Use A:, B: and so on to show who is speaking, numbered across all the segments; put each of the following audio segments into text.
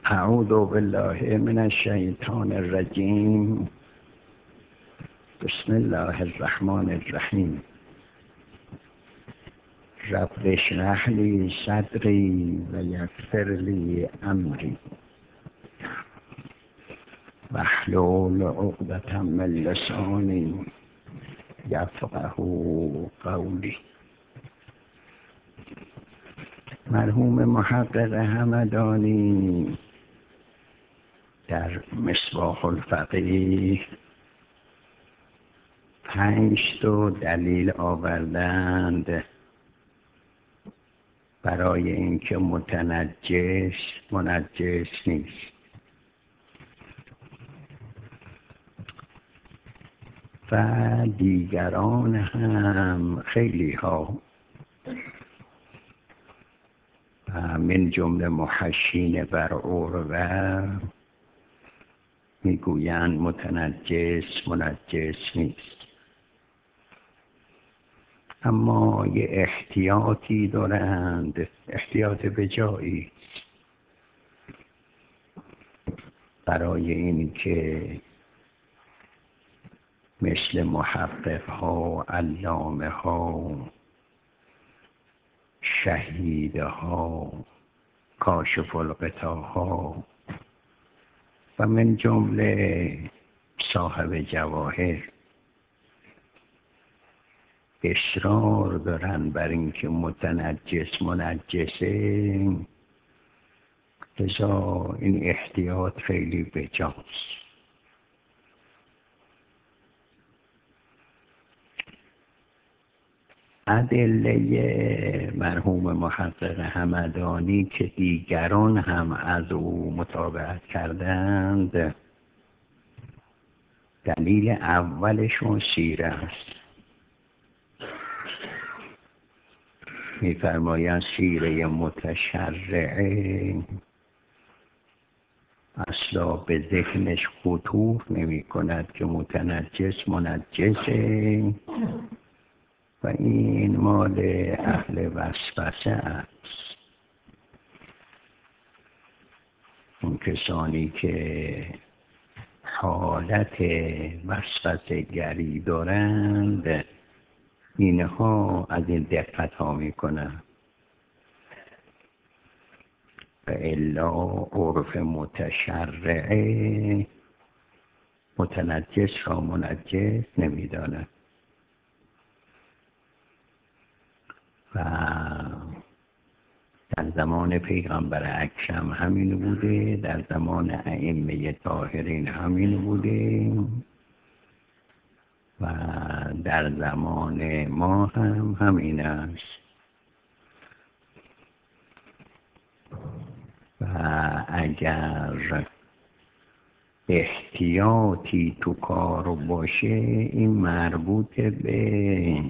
A: اعوذ بالله من الشیطان الرجیم. بسم الله الرحمن الرحیم. رب اشرح لی صدری و یسر لی امری واحلل عقدة من لسانی یفقهوا قولی. مرحوم محقق همدانی در مصباح الفقیه 5 دلیل آوردند برای اینکه متنجس منجس نیست و دیگران هم خیلی ها من جمله محشین بر عروه میگویند متنجس منجس نیست، اما یه احتیاطی دارند، احتیاط به جایی برای این که مثل محقق ها، علامه ها، شهیده ها، کاشف الغطا ها و من جمله صاحب جواهر اصرار دارن بر اینکه متنجس منجسه، لذا این احتیاط خیلی بجاست. ادله مرحوم محقق همدانی که دیگران هم از او متابعت کردند، دلیل اولشون سیره است. می‌فرمایند سیره متشرعه اصلا به ذهنش خطور نمی کند که متنجس منجسه و این مال اهل وسوسه است. اون کسانی که حالت وسوسه گری دارند اینها از این دقت ها می کنند و الا عرف متشرعه متنجس را منجس نمی داند. و در زمان پیغمبر اکرم همین بوده، در زمان ائمه طاهرین همین بوده و در زمان ما هم همین است. و اگر احتیاطی تو کار باشه، این مربوط به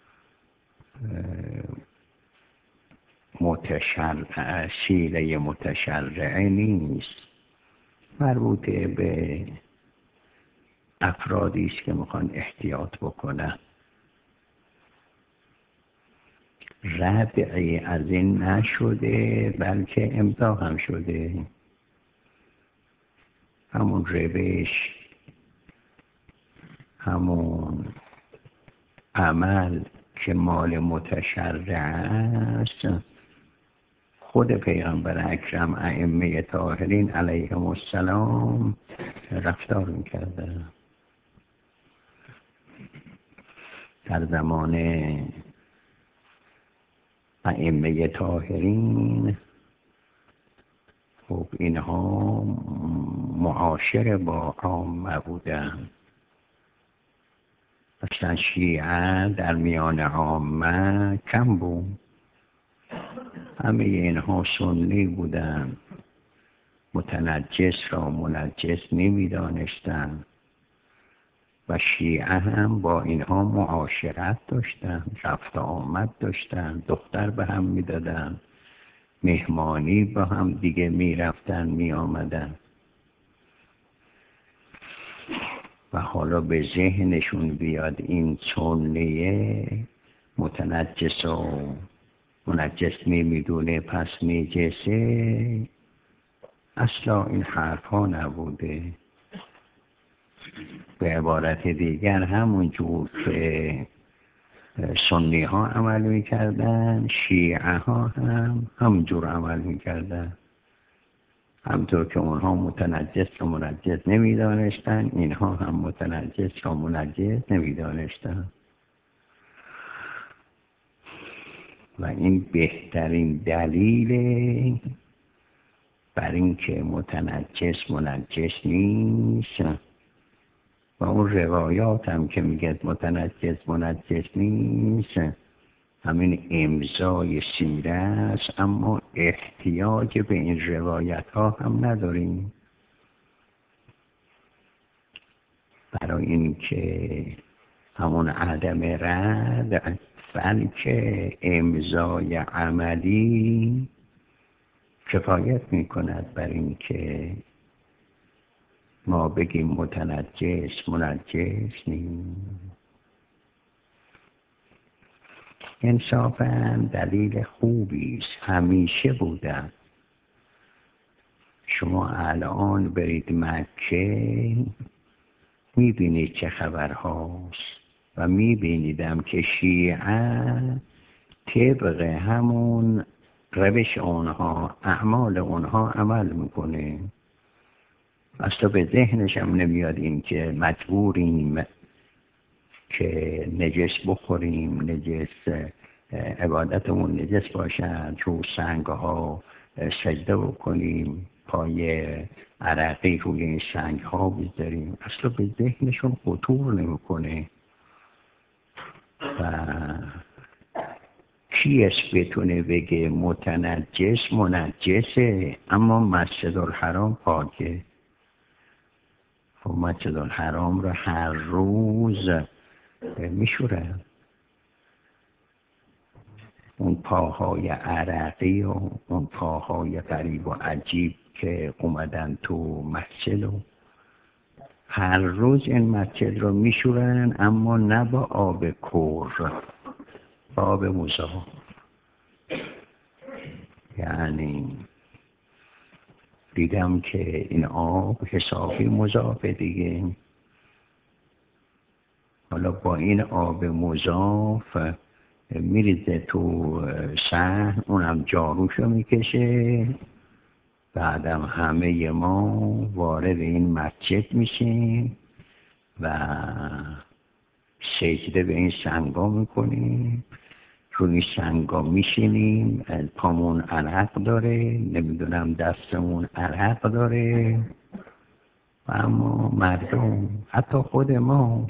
A: سیره متشرعه نیست، مربوط به افرادی است که میخوان احتیاط بکنن. ردعی از این نشده بلکه امضا هم شده. همون روش، همون عمل که مال متشرع است، خود پیغمبر اکرم ائمه طاهرین علیهم السلام رفتار میکرده. در زمان ائمه طاهرین خب اینها معاشر با عامه بودن. اصلا شیعه در میان عامه کم بود، همه اینها سنی بودن، متنجس را منجس نمی دانستن و شیعه هم با اینها معاشرت داشتن، رفت آمد داشتن، دختر به هم می دادن، مهمانی با هم دیگه می رفتن می آمدن. و حالا به ذهنشون بیاد این سنیه متنجس و منجس نمیدونه پس نجسه، اصلا این حرف ها نبوده. به عبارت دیگر همون جور که سنی ها عمل میکردن، شیعه ها هم همونجور عمل میکردن. همطور که اونها متنجس و منجس نمیدانستن، اینها هم متنجس و منجس نمیدانستن. و این بهترین دلیل بر اینکه متنجس منجس نیست. و اون روایات هم که میگه متنجس منجس نیست، همین امضای سیره است، اما احتیاج به این روایت ها هم نداریم، برای اینکه همون عدم رد بلکه امضای عملی کفایت میکند بر اینکه ما بگیم متنجس منجس نیست. انصافاً دلیل خوبی است، همیشه بودم. شما الان برید مکه میبینید چه خبرهاست و میبینیدم که شیعه طبق همون روش اونها، اعمال اونها عمل میکنه. اصلا به ذهنش هم نمیاد این که مجبوریم که نجس بخوریم، نجس عبادتمون نجس باشد، رو سنگ ها سجده بکنیم، پای عرقی روی این سنگ ها بذاریم. اصلا به ذهنشون خطور نمیکنه. و کیست بتونه بگه متنجس منجسه اما مسجد الحرام پاکه؟ خب مسجد الحرام رو هر روز میشورن، اون پاهای عرقی و اون پاهای غریب و عجیب که اومدن تو مسجد و هر روز این مسجد رو میشورن، اما نه با آب کور، با آب مضاف. یعنی دیدم که این آب حسابی مضافه دیگه. حالا با این آب مضاف میریزه تو صحن، اونم جاروشو میکشه. بعدم همه ما وارد این مسجد میشیم و سجده به این سنگا میکنیم، روی سنگا میشینیم، پامون عرق داره، نمیدونم دستمون عرق داره. و اما مردم، حتی خود ما،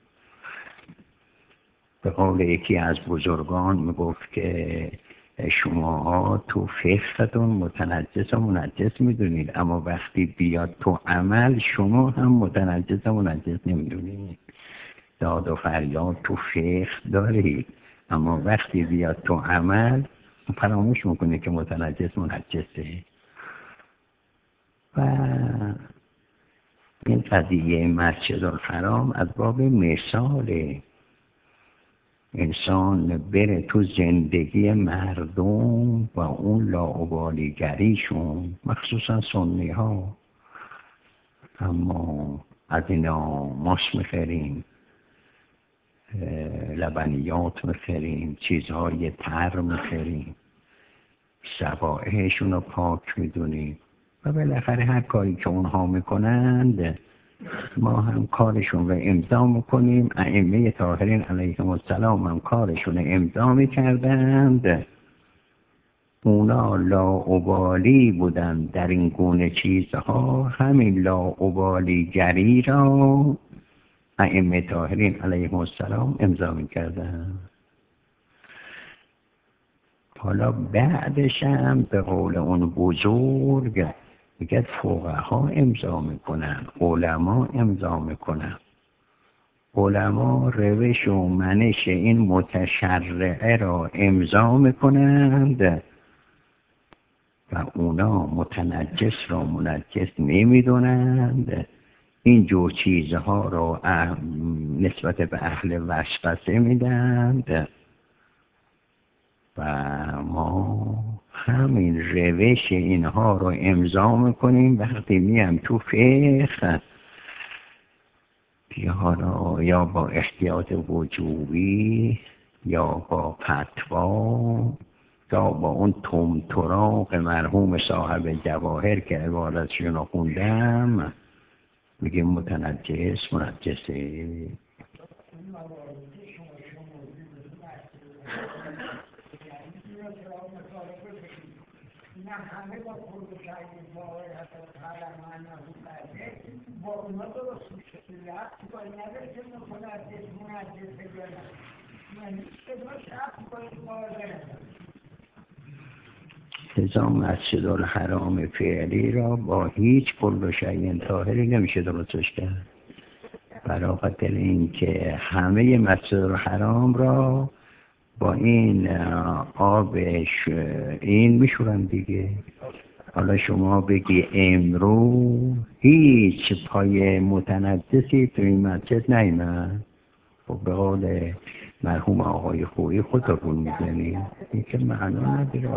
A: به قول یکی از بزرگان میگفت که شماها تو فقهتون متنجس و منجس میدونید، اما وقتی بیاد تو عمل شما هم متنجس و منجس نمیدونید. داد و فریاد تو فقه دارید، اما وقتی بیاد تو عمل فراموش میکنید که متنجس منجسه. و این قضیه مسجد الحرام از باب مثاله. انسان بره تو زندگی مردم و اون لاابالیگریشون، مخصوصا سنی ها. اما از اینا ماست میخریم، لبنیات میخریم، چیزهای تر میخریم، شبائهشون رو پاک میدونیم و بالاخره هر کاری که اونها میکنند ما هم کارشون رو امضا میکنیم. ائمه طاهرین علیهم السلام هم کارشون رو امضا میکردند. اونا لاابالی بودن در این گونه چیزها، همین لاابالی گری را ائمه طاهرین علیهم السلام امضا میکردند. حالا بعدش هم به قول اون بزرگ میگه فقها امضا میکنن، علما امضا میکنن. علما روش و منش این متشرعه را امضا میکنند و اونا متنجس را منجس نمیدونند. این جور چیزها را نسبت به اهل وسوسه میدند و ما همین روش اینها رو امضا میکنیم وقتی میم تو فقه، یا با احتیاط وجوبی یا با فتوا یا با اون طمطراق مرحوم صاحب جواهر که عبارتشون رو خوندم، میگیم متنجس منجسه. همه با خود شاید باید حتی تعلم با اونا درست میشه رفت باید نداره که متنجس منجسه گرم یعنی شداش رفت باید باید لذا مسجد الحرام فعلی را با هیچ کل شیء طاهری نمیشه درستش کرد، برای خاطر اینکه همه مسجد الحرام را با این آبش این میشورن دیگه. حالا شما بگی امرو هیچ پای متنجسی تو این مسجد نیامد، خب به قول مرحوم آقای خویی خودتون میزنی، این که معنا نداره.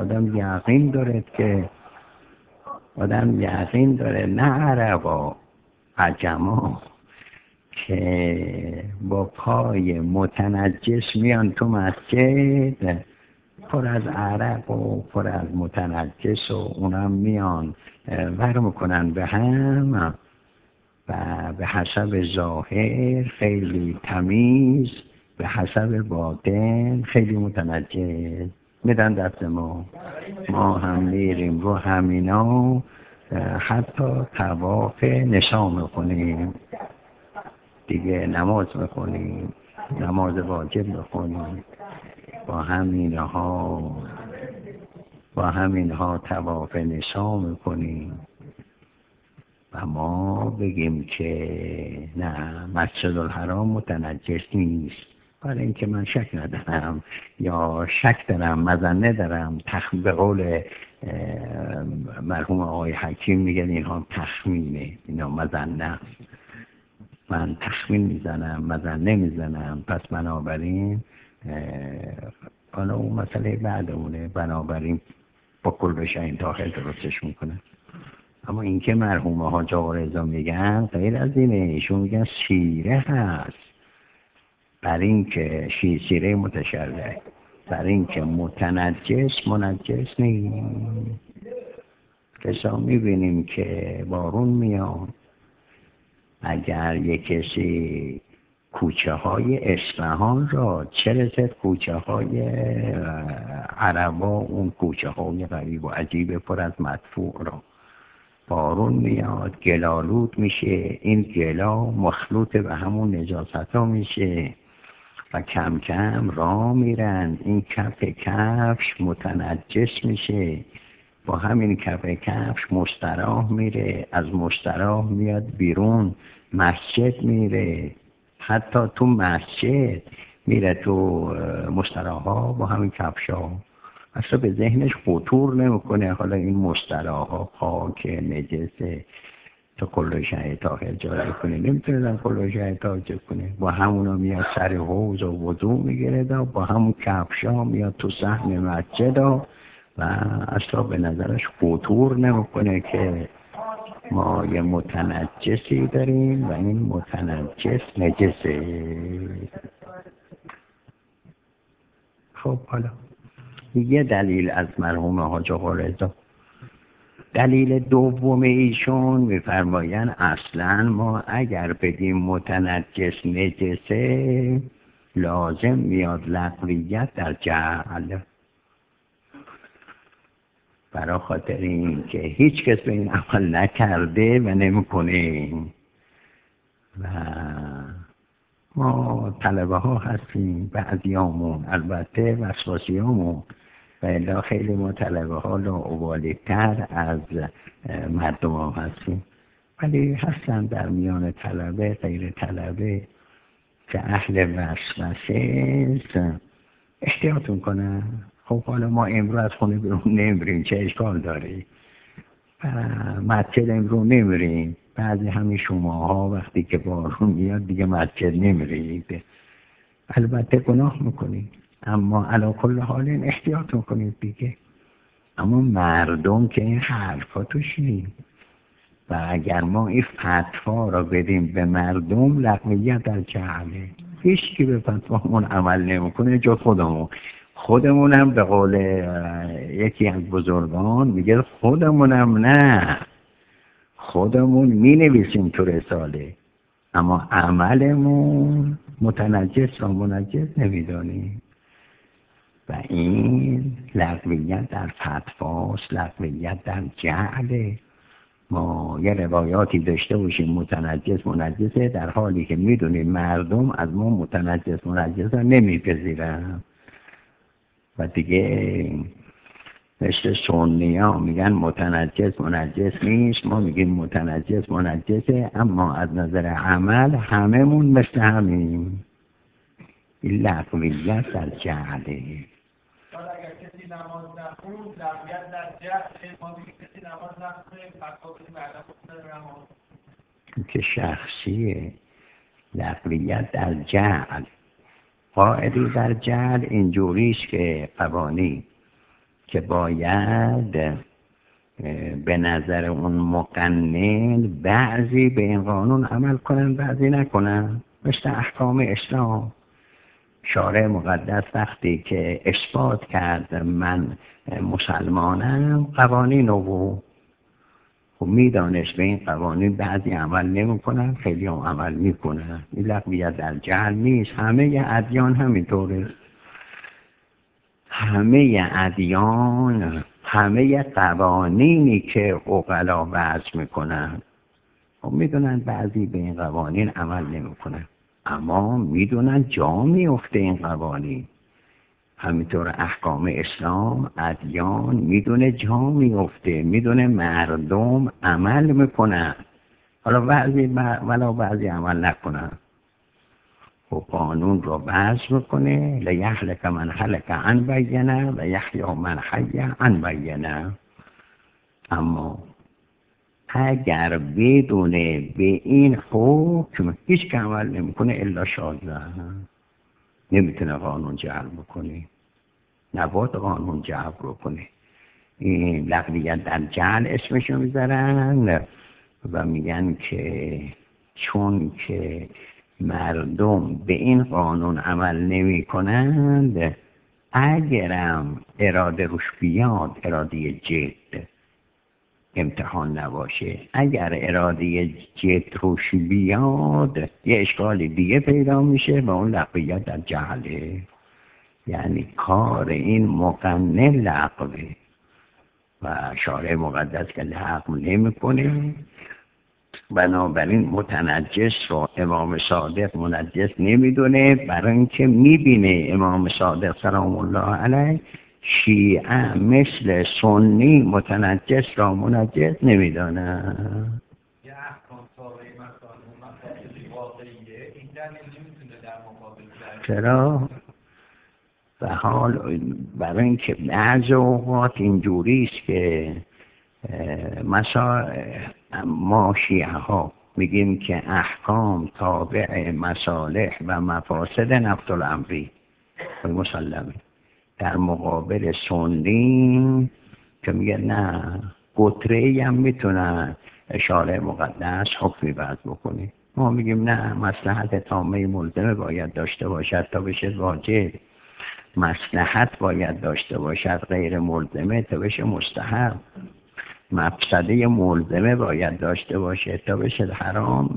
A: آدم یقین داره نه عربا عجما که با پای متنجس میان تو مسجد، پر از عرق و پر از متنجس و اونم میان ور میکنن به هم و به حسب ظاهر خیلی تمیز، به حسب باطن خیلی متنجس میدن دست ما هم میریم رو همینا، حتی طواف نشا میکنیم دیگه، نماز میخونیم، نماز واجب میخونیم، با همینها طواف نشا میکنیم و ما بگیم که نه مسجد الحرام متنجس نیست، برای اینکه من شک ندارم یا شک دارم مظنه دارم، به قول مرحوم آقای حکیم میگن اینها تخمینه، اینا مظنه، من تخمین میزنم مظنه میزنم، پس بنابراین حالا اون مسئله بعدمونه، بنابراین با کل شیء طاهر درستش میکنه. اما اینکه مرحومه ها آقا رضا میگن غیر از اینه، ایشون میگن سیره هست، برای اینکه سیره متشرع، برای اینکه متنجس منجس نیست. کسا میبینیم که بارون میاد، اگر یک کسی کوچه های اصفهان را چه رسد کوچه های عربا، اون کوچه های غریب و عجیب پر از مدفوع را بارون میاد گلالود میشه، این گلا مخلوط به همون نجاست ها میشه و کم کم راه میرن، این کف کفش متنجس میشه، با همین کف کفش مستراح میره، از مستراح میاد بیرون مسجد میره، حتی تو مسجد میره تو مستراح ها با همین کفش ها، اصلا به ذهنش خطور نمیکنه حالا این مستراح ها پاک نجسه تا کل شیء طاهر جاری کنه، نمیتونه کل شیء طاهر کنه، با همونا میاد سر حوض و وضو میگیره، با همون کفش ها میاد تو صحن مسجد و اصلا به نظرش خطور نمیکنه که ما یه متنجسی داریم و این متنجس نجسه. خب حالا یه دلیل از مرحوم حاج آقا رضا. دلیل دوم ایشون میفرمایند اصلا ما اگر بگیم متنجس نجسه لازم میاد لغویت در جعل، برای خاطر این که هیچ کس به این عمل نکرده و نمیکنه و ما طلبه ها هستیم بعضیامون، البته وسواسیامون و الا خیلی ما طلبه ها لاابالی تر از مردم ها هستیم، ولی هستن در میان طلبه غیر طلبه که اهل وسوسه احتیاط میکنن. خب حالا ما امروز از خونه بیرون نمیریم، چه اشکال داره؟ مسجد امروز نمیریم، بعضی همین شماها وقتی که بارون میاد دیگه مسجد نمیرید، البته گناه میکنید اما علی کل حال احتیاط میکنید دیگه. اما مردم که این حرفا توش نیست. و اگر ما این فتوا را بدیم به مردم، لغویت در جهله. هیچ کی به فتوامون عمل نمیکنه جز خودمونم به قول یکی از بزرگان میگه خودمونم نه، خودمون می نویسیم تو رساله اما عملمون متنجس را منجس نمیدانیم. و این لغویت در فتواست، لغویت در جهله. ما یه روایاتی داشته باشیم متنجس منجسه، در حالی که میدونیم مردم از ما متنجس منجسه نمیپذیرن. و دیگه مثل سنی ها میگن متنجس منجس نیست، ما میگیم متنجس منجسه، اما از نظر عمل هممون مثل همیم. این لغویت در جهله.
B: اگر کسی نماز نخوند، لغویت در جهله. ما میگیم کسی نماز نخونه، فتوا بدیم بعدا بخونه نماز.
A: که شخصیه. لغویت در جهل. قاعده در جهل اینجوریست که قوانین که باید به نظر اون مقنن بعضی به این قانون عمل کنن بعضی نکنن، مثل احکام اسلام. شارع مقدس وقتی که اثبات کرد من مسلمانم، قوانین رو خب میدانست به این قوانین بعضی عمل نمیکنن، خیلی هم عمل میکنن. این لغویت در جهل نیست. همه ادیان همینطوره. همه ادیان، همه قوانینی که عقلا وضع میکنن خب میدونن بعضی به این قوانین عمل نمیکنن، اما میدونن جا میفته این قوانین. همینطور احکام اسلام، ادیان میدونه جا میفته، میدونه مردم عمل میکنن، حالا بعضی عمل نکنن. و قانون رو وضع میکنه لیهلک من هلک عن بینه و یحیی من حی عن بینه. اما اگر بدونه به این حکم هیچ که عمل نمیکنه الا شاذ، نمیتونه قانون جعل بکنه، نباید قانون جعل بکنه. این لغویت در جعل اسمشو میذارن و میگن که چون که مردم به این قانون عمل نمی کنند، اگرم اراده روش بیاد، اراده جد امتحان نباشه، اگر اراده جد روش بیاد یه اشکال دیگه پیدا میشه و اون لغویت در جهله. یعنی کار این مقنن لغوه و شارع مقدس که لغو نمیکنه. بنابراین متنجس رو امام صادق منجس نمیدونه، برای اینکه میبینه امام صادق سلام الله علیه شیعه مثل سنی متنجس را منجس نمیدونه.
B: یه احکام تابعی مثلا واقعیه، این در نمیتونه در مقابل
A: چرا؟ و حال برای اینکه بعض اوقات اینجوریست که ما شیعه ها میگیم که احکام تابع مصالح و مفاسد نفس الامری و مسلمه، در مقابل سنی که میگه نه، قطره هم میتونن شارع مقدس حکمی وضع بکنه. ما میگیم نه، مصلحت تامه ملزمه باید داشته باشد تا بشه واجب، مصلحت باید داشته باشد غیر ملزمه تا بشه مستحب، مفسده ملزمه باید داشته باشه تا بشه حرام،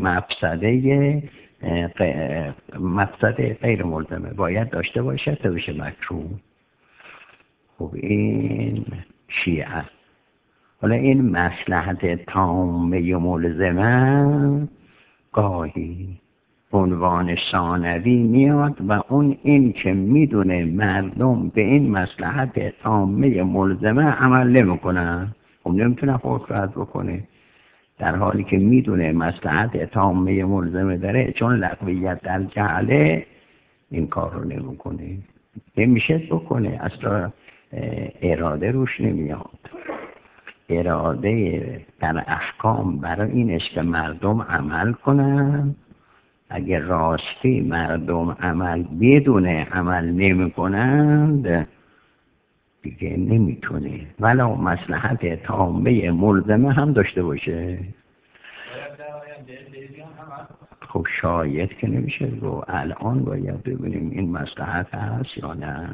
A: مفسده غیر ملزمه باید داشته باشه تا بشه مکروه. خب این شیعه. حالا این مصلحت تامه ملزمه گاهی عنوان ثانوی میاد و اون این که میدونه مردم به این مصلحت تامه ملزمه عمل نمیکنن، خب نمیتونه خود رد بکنه، در حالی که میدونه مصلحت تامه ملزمه داره، چون لغویت در جهله این کار رو نمیکنه. نمیشه بکنه، اصلا اراده روش نمیاد. اراده در احکام برای این است که مردم عمل کنن. اگر راستی مردم عمل بدون عمل نمی کنند، دیگه نمیتونه، ولو مصلحت تامه ملزمه هم داشته باشه. خب شاید که نمیشه رو، الان باید ببینیم این مصلحت هست یا نه.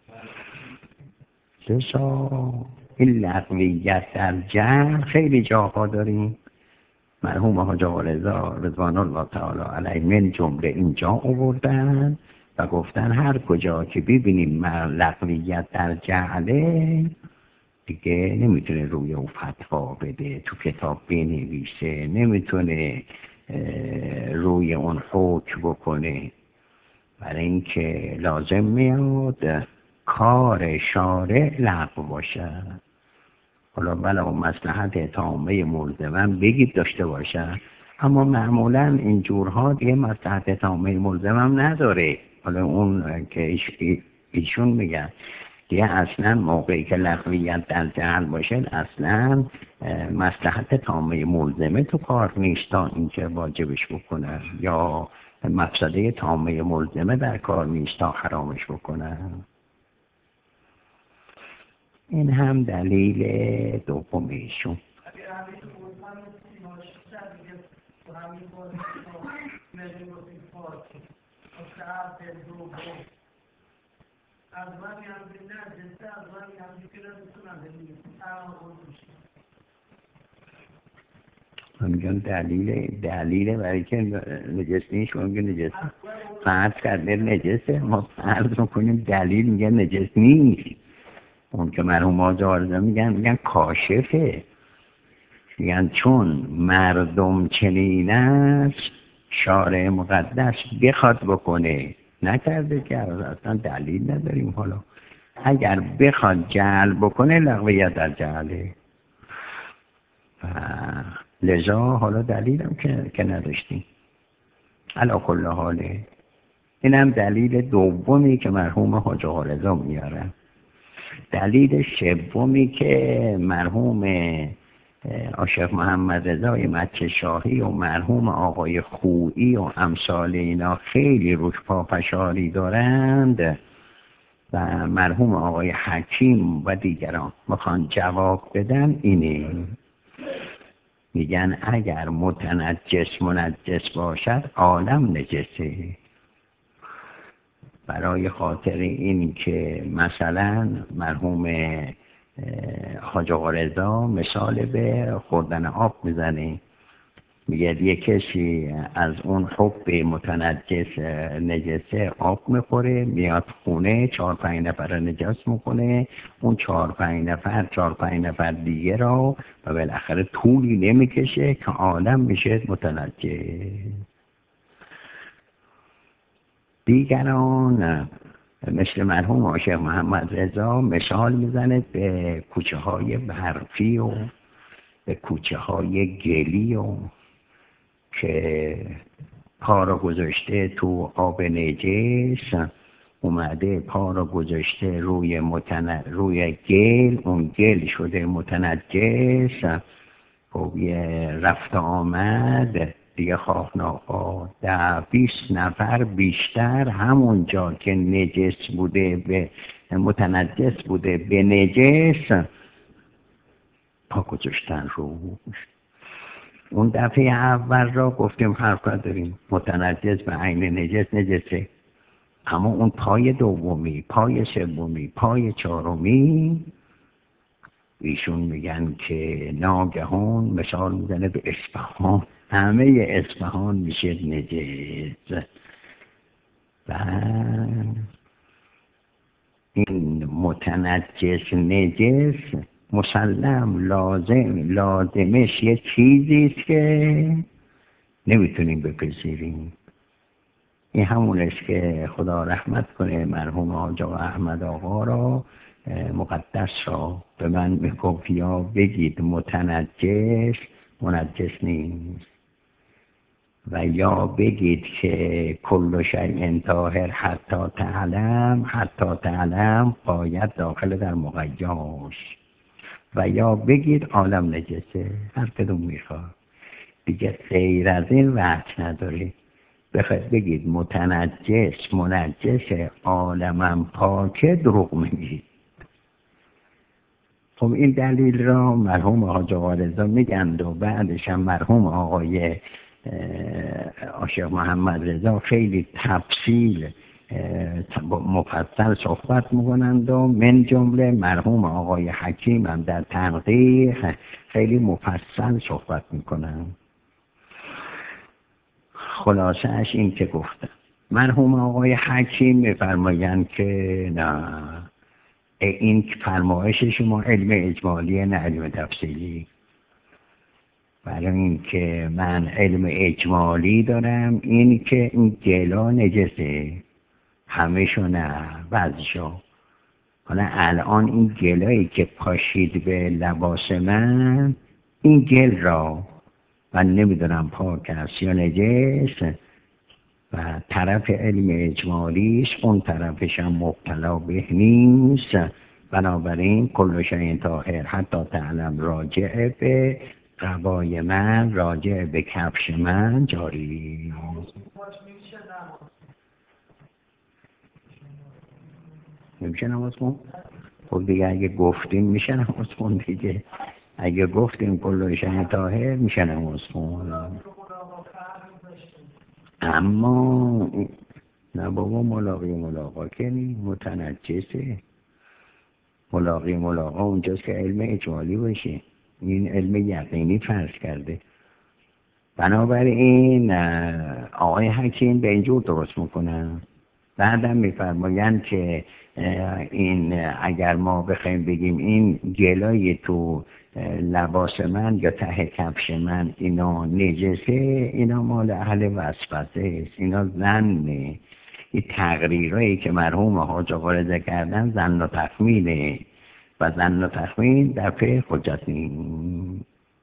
A: لذا این لغویت در جمع خیلی جاها داریم. مرحوم حاج آقا رضا رضوان الله تعالی علیه من جمله اینجا آوردن و گفتن هر کجا که ببینیم لغویت در جعله دیگه نمیتونه روی او فتوا بده، تو کتاب بنویسه، نمیتونه روی اون حکم بکنه، برای اینکه لازم میاد کار شارع لغو باشه. حالا بلا مصلحت تامه ملزمم بگید داشته باشه، اما معمولا این جورها دیگه مصلحت تامه ملزمم نداره. حالا اون که ایشون میگن دیگه اصلا موقعی که لغویت در جعل باشه اصلا مصلحت تامه ملزمه تو کار نیست تا اینکه واجبش بکنه، یا مفسده تامه ملزمه در کار نیست تا حرامش بکنه. این هم دلیل دومیشون. من میگم دلیل برای که نجس نیست، شما میگه نجس فرض کرده نجسه، ما فرض میکنیم دلیل میگه نجس نیست. اون که مرحوم حاج آقا رضا میگن کاشفه، میگن چون مردم چنین است شارع مقدس بخواد بکنه نکرده که اصلا دلیل نداریم. حالا اگر بخواد جعل بکنه لغویت در جعله، لذا حالا دلیلم که نداشتیم. علی کل حاله این هم دلیل دومی که مرحوم حاج آقا رضا میارن. دلیل سومی که مرحوم شیخ محمد رضای مکه شاهی و مرحوم آقای خویی و امثال اینا خیلی روش پافشاری دارند و مرحوم آقای حکیم و دیگران میخوان جواب بدن اینه، میگن اگر منجس باشد عالم نجسه. برای خاطر این که مثلا مرحوم حاج آقا رضا مثال به خوردن آب میزنه، میگه یه کسی از این حب متنجس نجسه آب میخوره، میاد خونه 4-5 نفر نجس میکنه، اون 4-5 نفر دیگه را و بالاخره طولی نمیکشه که عالم میشه متنجس. دیگران مثل مرحوم شیخ محمد رضا مثال میزنه به کوچه های برفی و به کوچه های گلی و که پا را گذاشته تو آب نجس، اومده پا را گذاشته روی گل، اون گل شده متنجس. خب یه رفت آمد دیگه خواه ناخواه 10-20 نفر بیشتر همونجا که نجس بوده به متنجس بوده به نجس پا گذاشتن روش. اون دفعه اول را گفتیم حرف نداریم، متنجس به عین نجسه، اما اون پای دومی، پای سومی، پای چهارمی ایشون میگن که ناگهان مثال میزنه به اصفهان، همه اصفهان میشه نجس. و این متنجس نجس مسلم لازمش یه چیزیست که نمیتونیم بپذیریم. این همون است که خدا رحمت کنه مرحوم حاج آقا احمد آقا را مقدس را به من میگفت یا بگید متنجس منجس نیست و یا بگید که کل شیء طاهر حتی تعلم باید داخل در مقیاس، و یا بگید عالم نجسه، هر کدوم میخواد دیگه، غیر از این وقت نداره. بخواید بگید منجس عالمم پاکه دروغ میگید. خب این دلیل را مرحوم حاج آقا رضا میگند و بعدش هم مرحوم آقای عاشق محمد رضا خیلی تفصیل مفصل صحبت میکنند و من جمله مرحوم آقای حکیم هم در تنقیح خیلی مفصل صحبت میکنند. خلاصه‌اش این که گفتم مرحوم آقای حکیم میفرمایند که نه، این فرمایش شما علم اجمالی نه علم تفصیلی. برای این که من علم اجمالی دارم این که این گلا نجسه، همه شو نه، بعضیشو. حالا الان این گلایی که پاشید به لباس من، این گل را من نمیدونم پاک است یا نجس، و طرف علم اجمالی است، اون طرفش هم مبتلا به نیست. بنابراین کل شیء طاهر حتی تعلم راجع به قبای من، راجع به کفش من جاری. نمیشه نماز خون؟ خب دیگه اگه گفتیم میشه نماز خون دیگه. اگه گفتیم کل شیء طاهر میشه نماز خون. اما نه بابا، ملاقا که نی، متنجسه. ملاقا اونجاست که علم اجمالی باشه، این علم یقینی فرض کرده. بنابراین آقای حکیم به اینجور درست میکنن. بعدم میفرمایند که این اگر ما بخوایم بگیم این گلای تو لباس من یا ته کفش من اینا نجسه، اینا مال اهل وسوسه است، اینا ظنه. این تقریرایی که مرحوم حاج آقا رضا کردن ظن و تخمینه، و ظن و تخمین در فقه حجت نیست.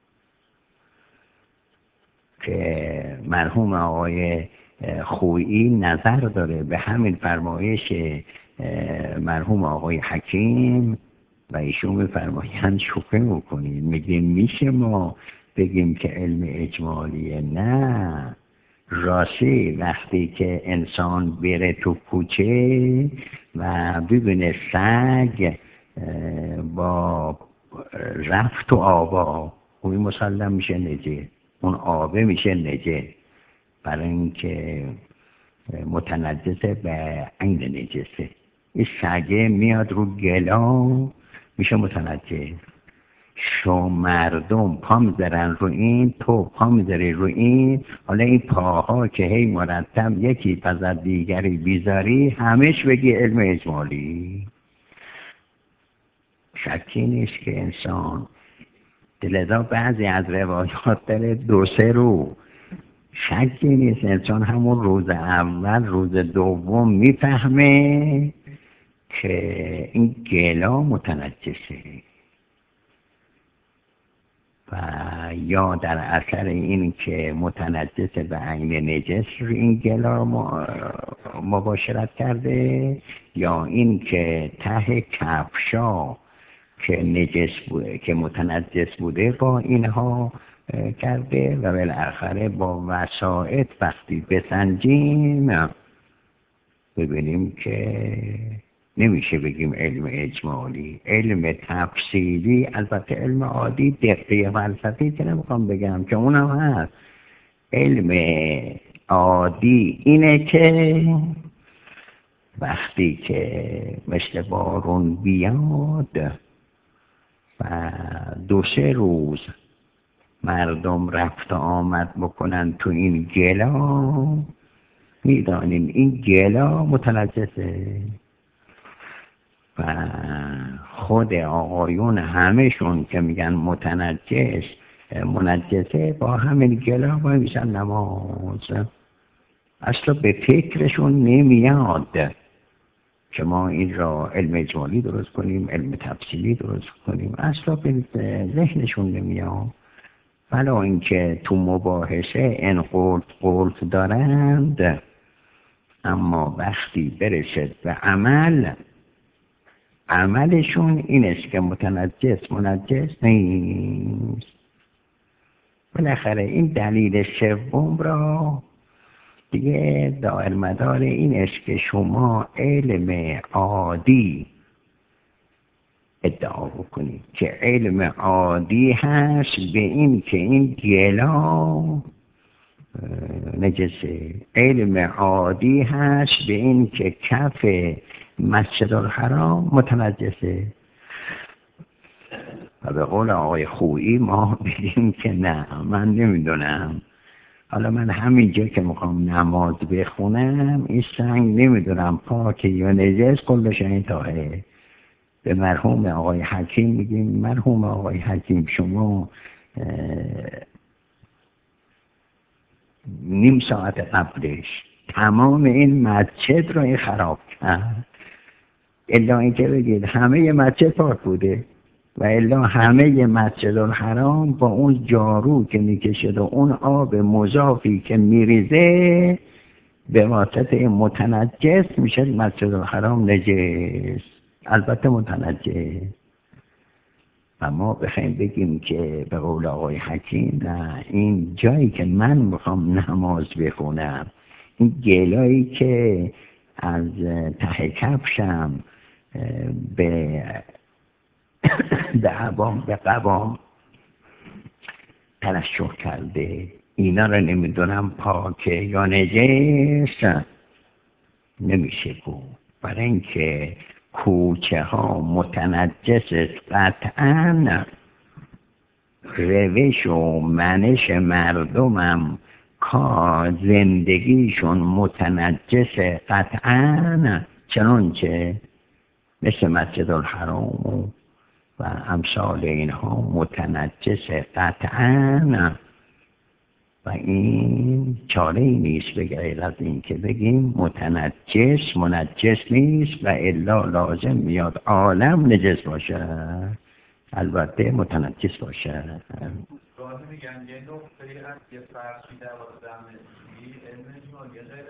A: که مرحوم آقای خویی نظر داره به همین فرمایش مرحوم آقای حکیم و ایشون میفرمایند شوخی میکنید، میگیم میشه ما بگیم که علم اجمالیه؟ نه، راستی وقتی که انسان بره تو کوچه و ببینه سگ با رفت و آبا، خوبی مسلم میشه نجه، اون آبه میشه نجه، برای اینکه متنجسه به عین نجسه. این سگه میاد رو گلا میشه متنجس. شو مردم پا میذارن رو این، تو پا میذاری رو این، حالا این پاها که هی مرتب یکی پس از دیگری بیزاری، همش بگی علم اجمالی. شکی نیست که انسان لذا بعضی از روایات داره 2-3 روز، شکی نیست انسان همون روز اول روز دوم میفهمه که این گلا متنجسه، و یا در اثر این که متنجس به عین نجس رو این گلا مباشرت کرده، یا این که ته کفشا که نجس بوده که متنجس بوده با اینها کرده، و بالاخره با وسائط وقتی بسنجیم ببینیم که نمیشه بگیم علم اجمالی. علم تفصیلی، البته علم عادی دقیق فلسفی که نمیخوام بگم که اونم هست. علم عادی اینه که وقتی که مثل بارون بیاد و 2-3 روز مردم رفت و آمد بکنن تو این گلا، میدانیم این گلا متنجسه. و خود آقایون همهشون که میگن منجسه با همین گلا باید میشن نماز. اصلا به فکرشون نمیاد که ما این را علم اجمالی درست کنیم، علم تفصیلی درست کنیم، اصلا به ذهنشون نمیاد. ولی اینکه تو مباحثه این قلت دارند، اما وقتی برسد به عملشون این است که منجس نیست. بالاخره این دلیل سوم را دیگه دائر مدار این است که شما علم عادی ادعا بکنید که علم عادی هست به این که این گلا نجسه، علم عادی هست به این که کف مسجد الحرام متنجسه. و به قول آقای خویی ما بگیم که نه من نمیدونم، حالا من همینجا که میخوام نماز بخونم این سنگ نمیدونم پاکه یا نجس، کلش این طاهره. به مرحوم آقای حکیم میگیم مرحوم آقای حکیم شما نیم ساعت قبلش تمام این مسجد رو این خراب کرد، الا اینکه بگید همه مسجد پاک بوده و الا همه مسجد الحرام با اون جارو که میکشد و اون آب مضافی که میریزه به واسطه متنجس میشه مسجد الحرام نجس، البته متنجس. و ما بخوایم بگیم که به قول آقای حکیم نه، این جایی که من میخوام نماز بخونم، این گلایی که از ته کفشم به قبام ترشح کرده، اینا رو نمیدونم پاکه یا نجس نمیشه گفت، برای اینکه کوچه ها متنجس قطعا، روش و منش مردمم کا زندگیشون متنجس قطعا، چنانچه مثل مسجد الحرام و امثال اینها متنجس قطعا. و این چاره ای نیست به غیر از این که بگیم متنجس منجس نیست و الا لازم میاد عالم نجس باشه، البته متنجس باشه.
B: گاهی میگن یه نقطه از یه فرشی 12 متری علمشون یه غیر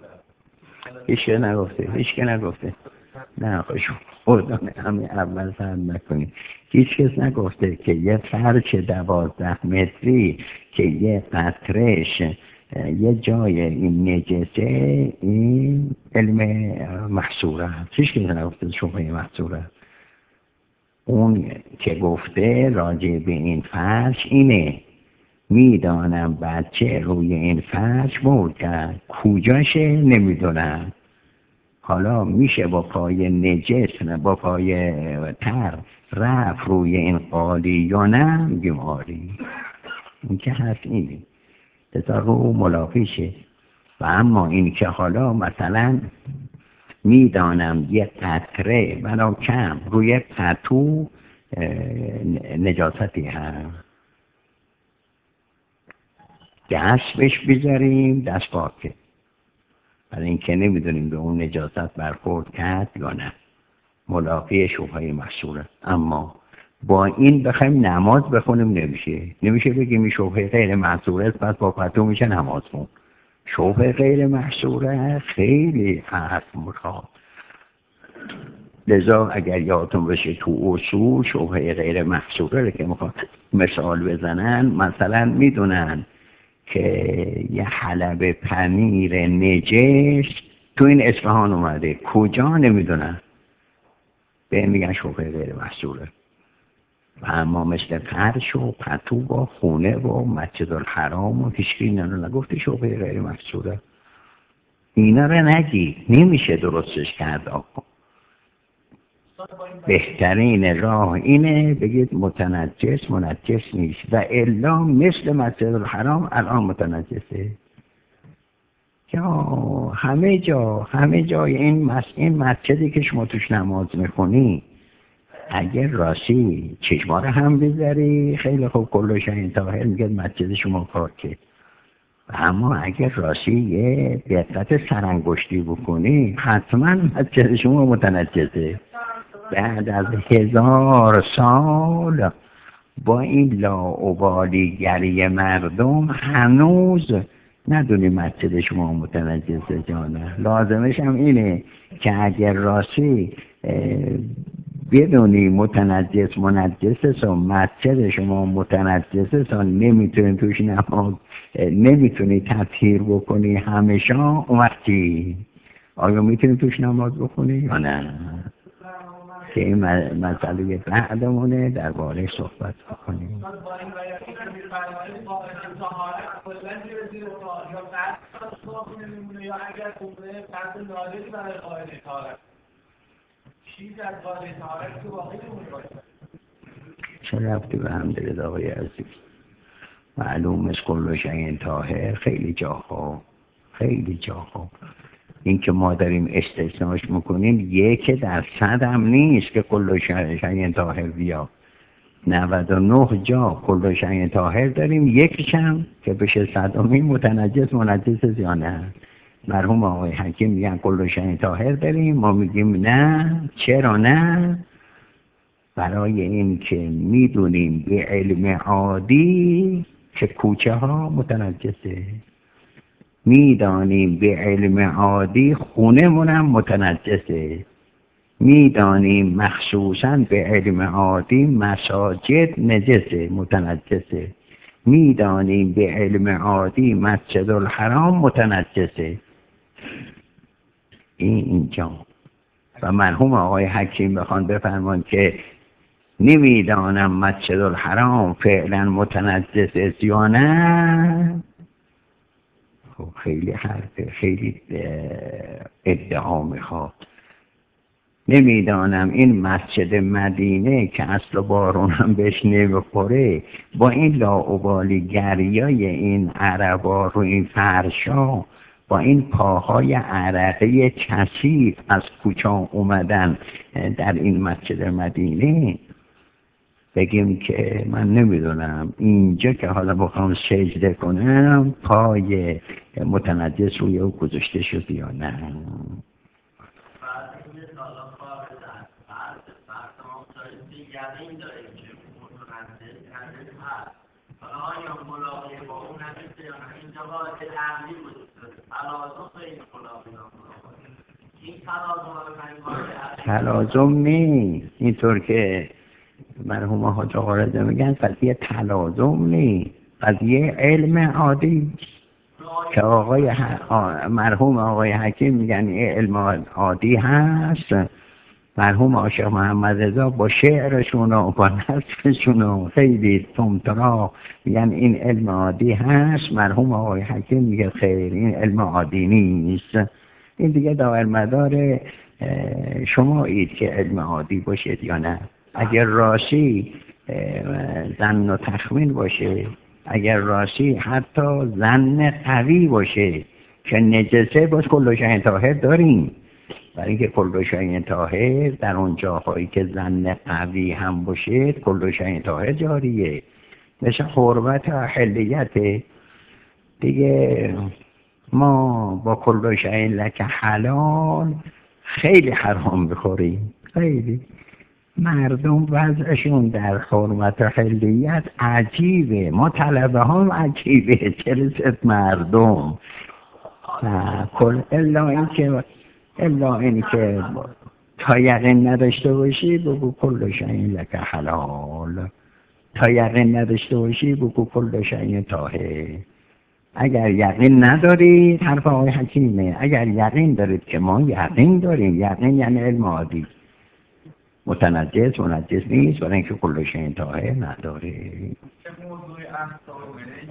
B: محصوله.
A: هیچ که نگفته نه خوش خدا همین اول فهم نکنید، هیچ کس نگفته که یه فرش 12 متری که یه قطرش یه جای این نجسه این علم محصوره هست، هیچ کس نگفته شبهه محصوره. اون که گفته راجع به این فرش اینه میدانم بچه روی این فرش بود کرد، کجاشه نمیدونم، حالا میشه با پای نجس نه با پای تر رفت روی این قالی یا نه، میگیم آری. این که هست اینه بذار رو ملاقیشه. و اما این که حالا مثلا میدانم یه قطره بنا کم روی پتو نجاستی هست، دست بهش بذاریم دست پاکه، برای اینکه نمیدونیم به اون نجاست برخورد کرد یا نه، ملاقی شبهه محصوره. اما با این بخوایم نماز بخونیم نمیشه بگیم این شبهه غیر محصوره است پس با پتو میشه نماز خون. شبهه غیر محصوره خیلی حرف میخواد، لذا اگر یادتون بشه تو اصول شبهه غیر محصوره رو که میخواد مثال بزنن، مثلا میدونن که یه حلب پنیر نجس تو این اصفهان اومده، کجا نمیدونن، به میگن شبهه غیر محصوره. و اما مثل فرش و پتو و خونه و مسجد الحرام و هیچکی اینا رو نگفته شبهه غیر محصوره. اینا رو نگی، نمیشه درستش کرد. آقا بهترین راه اینه بگید متنجس منجس نیست و الا مثل مسجد الحرام الان متنجسه. یا همه جای این مسجدی که شما توش نماز میخونی اگر راستی چشما رو هم بذاری خیلی خوب کلش این طاهر میگه مسجد شما پاکه، اما اگر راستی یه دقت سرانگشتی بکنی حتما مسجد شما متنجسه. بعد از 1000 سال با این لاابالیگری مردم هنوز ندونی مسجد شما متنجسه یا نه. لازمش هم اینه که اگر راستی بدونی متنجس منجسه و مسجد شما متنجسه و نمیتونی توش نماز نمیتونی تطهیر بکنی همیشه، اون وقتی آیا میتونی توش نماز بکنی یا نه؟ که این مسئله بعدمونه درباره صحبت کنیم.
B: با این روایتی که می‌فرمایید قائل طهارت کلاً میره زیر سوال یا قصد صاف نمیمونه یا اگر قوه قصد نادری برای قائل طهارت چیز از قائل طهارت که واقعی باشه.
A: چه ربطی به هم دارید آقای عزیز؟ معلوم است کل شیء طاهر خیلی جاها این که ما داریم استثناش میکنیم 1% هم نیست که کل شیء طاهر بیا. 99 جا کل شیء طاهر داریم، یکیش هم که بشه 100مین منجس یا نه. مرحوم آقای حکیم میگن کل شیء طاهر داریم، ما میگیم نه. چرا نه؟ برای این که میدونیم به علم عادی که کوچه ها متنجسه، میدانیم به علم عادی خونه منم متنجسه، میدانیم مخصوصا به علم عادی مساجد نجسه متنجسه، میدانیم به علم عادی مسجد الحرام متنجسه. اینجا و مرحوم آقای حکیم بخوان بفرمان که نمیدانم مسجد الحرام فعلا متنجس است یا نه، خب خیلی حرفه، خیلی ادعا میخواد. نمیدانم این مسجد مدینه که اصل بارون هم بهش نمیخوره با این لاابالی گریای این عربا رو این فرشا با این پاهای عرقی کثیف از کوچه اومدن در این مسجد مدینه بگیم که من نمیدونم اینجا که حالا بخوام سجده کنم پای متنجس روی او گذاشته شد یا نه. تلازم نیست اینطور که مرحوم حاج آقا رضا میگن، قضیه تلازم نیست، قضیه علم عادی که آقای مرحوم آقای حکیم میگن علم عادی هست. مرحوم عاشق محمد رضا با شعرشون و با نصفشون خیلی تمطرا میگن این علم عادی هست. مرحوم آقای حکیم میگه خیر این علم عادی نیست. این دیگه داور مدار شما اید که علم عادی باشید یا نه. اگر راستی ظن و تخمین باشه، اگر راستی حتی ظن قوی باشه که نجسه، باز کل شیء طاهر داریم. برای اینکه کل شیء طاهر در اون جاهایی که ظن قوی هم باشه کل شیء طاهر جاریه، مثل حرمت و حلیت دیگه. ما با کل شیء لک حلال خیلی حرام بخوریم. خیلی مردم وضعشون در حرمت و حلیت عجیبه، ما طلبه هم عجیبه، چرست مردم الا این که تا یقین نداشته باشی بگو کل شیء لک حلال، تا یقین نداشته باشی بگو کل شیء طاهر. اگر یقین ندارید، حرف آقای حکیمه، اگر یقین دارید که ما یقین داریم، یقین یعنی علم عادی، متنجس نیست، برای اینکه کل شیء طاهر نداره.
B: چه موضوع احکام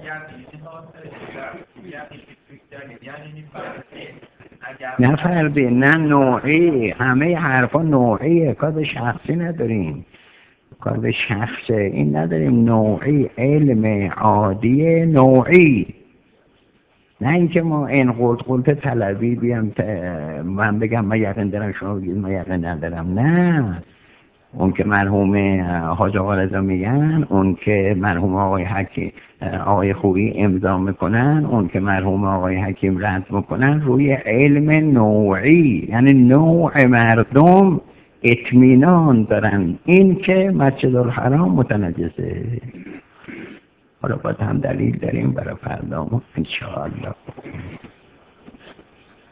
A: نه فردی نه نوعی، همه حرفا نوعیه، کار به شخصی نداریم، کار به شخصه این نداریم، نوعی، علم عادی نوعی. نه اینکه ما این قلت طلبی بیام من بگم من یقین دارم شما بگید من یقین ندارم. نه، اون که مرحوم حاج آقا رضا میگن، اون که مرحوم آقای حکیم آقای خویی امضا میکنن، اون که مرحوم آقای حکیم رد میکنن، روی علم نوعی، یعنی نوع مردم اطمینان دارن این که مسجد الحرام متنجسه. حالا باید هم دلیل داریم برای فردا انشاءالله.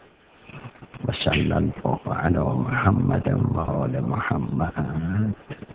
A: و صلی الله علی محمد و آل محمد.